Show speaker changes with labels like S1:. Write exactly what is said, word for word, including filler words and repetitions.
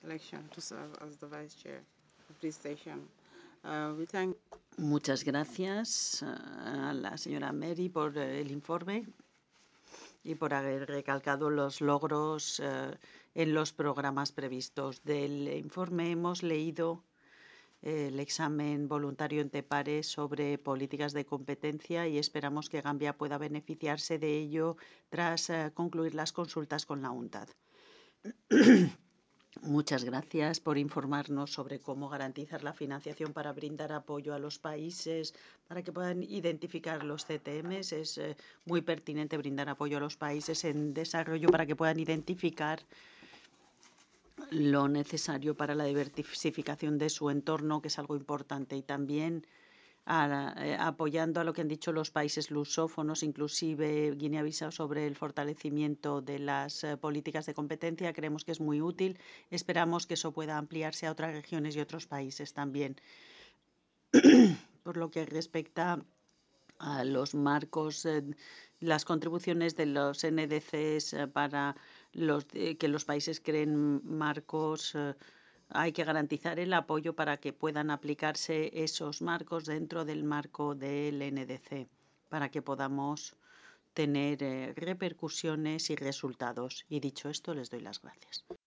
S1: election to serve as the vice chair of this station. Uh, we thank
S2: Muchas gracias a la señora Meri por el informe y por haber recalcado los logros eh, en los programas previstos. Del informe hemos leído eh, el examen voluntario entre pares sobre políticas de competencia y esperamos que Gambia pueda beneficiarse de ello tras eh, concluir las consultas con la UNTAD. Muchas gracias por informarnos sobre cómo garantizar la financiación para brindar apoyo a los países para que puedan identificar los C T Ms. Es eh, muy pertinente brindar apoyo a los países en desarrollo para que puedan identificar lo necesario para la diversificación de su entorno, que es algo importante, y también a, eh, apoyando a lo que han dicho los países lusófonos, inclusive Guinea-Bissau, sobre el fortalecimiento de las eh, políticas de competencia. Creemos que es muy útil. Esperamos que eso pueda ampliarse a otras regiones y otros países también. Por lo que respecta a los marcos, eh, las contribuciones de los N D Cs eh, para los, eh, que los países creen marcos. Eh, hay que garantizar el apoyo para que puedan aplicarse esos marcos dentro del marco del N D C, para que podamos tener eh, repercusiones y resultados. Y dicho esto, les doy las gracias.